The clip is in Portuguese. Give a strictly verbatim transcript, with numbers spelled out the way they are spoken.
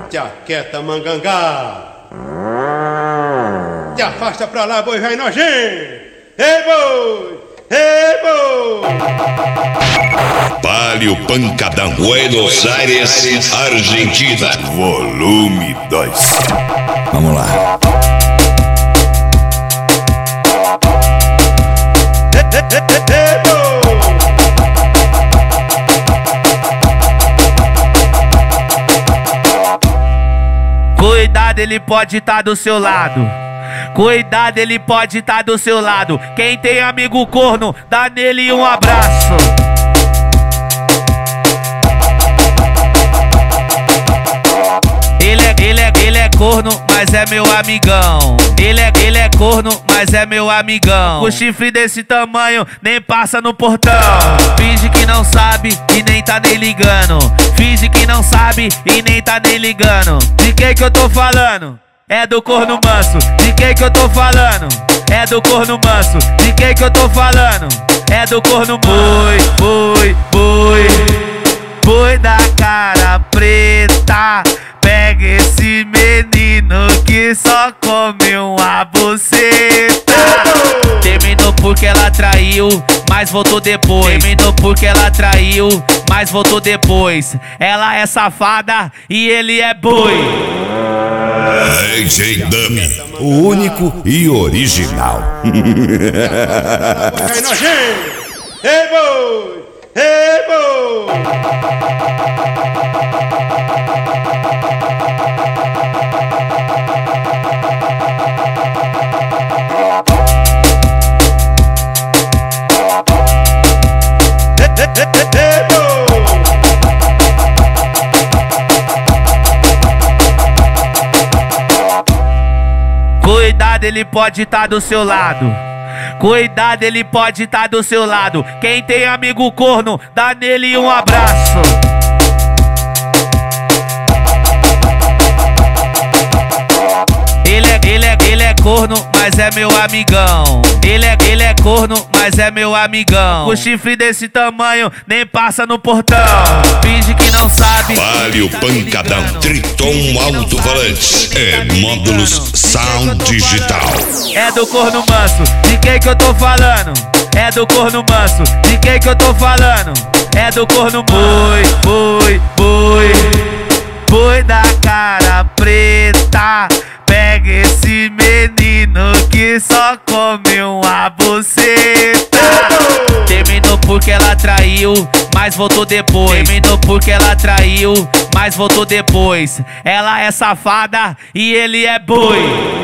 Jaqueta mangangá. Te afasta pra lá, boi velho nojento. Ei, boi! Ei, boi! Palio Pancadão, Buenos Aires, Argentina. Volume dois. Vamos lá. Cuidado, ele pode estar do seu lado. Cuidado, ele pode estar do seu lado. Quem tem amigo corno, dá nele um abraço. Ele é, ele é, ele é corno, mas é meu amigão. Ele é, ele é corno, mas é meu amigão. O chifre desse tamanho nem passa no portão. Finge que não sabe e nem tá nem ligando. Finge que não sabe e nem tá nem ligando. De quem que eu tô falando? É do corno manso. De quem que eu tô falando? É do corno manso. De quem que eu tô falando? É do corno manso. Boi, boi, boi, boi da cara preta. Pega esse menino que só come uma buceta. Terminou porque ela traiu, mas voltou depois. Terminou porque ela traiu, mas voltou depois. Ela é safada e ele é boi. D J Dummy, o único e original. Vai nojento! Ei, boi! Ei, boi! Cuidado, ele pode estar do seu lado. Cuidado, ele pode estar do seu lado. Quem tem amigo corno, dá nele um abraço. Ele é, ele é, ele é corno, mas é meu amigão. Ele é, ele é corno, mas é meu amigão. O chifre desse tamanho nem passa no portão. Finge que não sabe. Palio Pancadão, Triton Alto-Falantes. É módulos Sound Digital. É do corno manso. De quem que eu tô falando? É do corno manso. De quem que eu tô falando? É do corno boi, boi, boi, boi da cara preta. Pega esse menino que só come uma buceta. Terminou porque ela traiu, mas voltou depois. Terminou porque ela traiu, mas voltou depois. Ela é safada e ele é boi.